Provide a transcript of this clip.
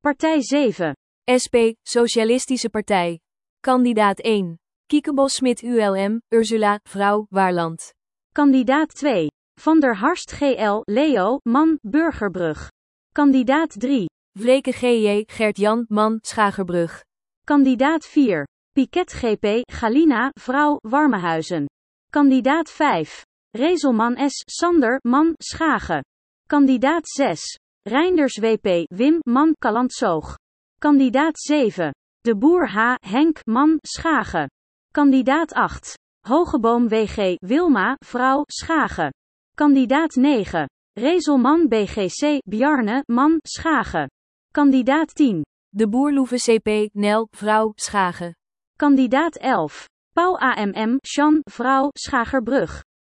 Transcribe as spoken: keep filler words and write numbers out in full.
Partij zeven. S P, Socialistische Partij. Kandidaat één. Kiekebos Smit U L M, Ursula, vrouw, Waarland. Kandidaat twee. Van der Harst G L, Leo, man, Burgerbrug. Kandidaat drie. Vleke G J, Gert-Jan, man, Schagerbrug. Kandidaat vier. Piket G P, Galina, vrouw, Warmehuizen. Kandidaat vijf. Rezelman S. Sander, man, Schagen. Kandidaat zes. Reinders W P, Wim, man, Callantsoog. Kandidaat zeven. De Boer H. Henk, man, Schagen. Kandidaat acht. Hogeboom W G, Wilma, vrouw, Schagen. Kandidaat negen. Rezelman B G C, Bjarne, man, Schagen. Kandidaat tien. De Boerloeve C P, Nel, vrouw, Schagen. Kandidaat elf. Pauw A M M, Sjan, vrouw, Schagerbrug.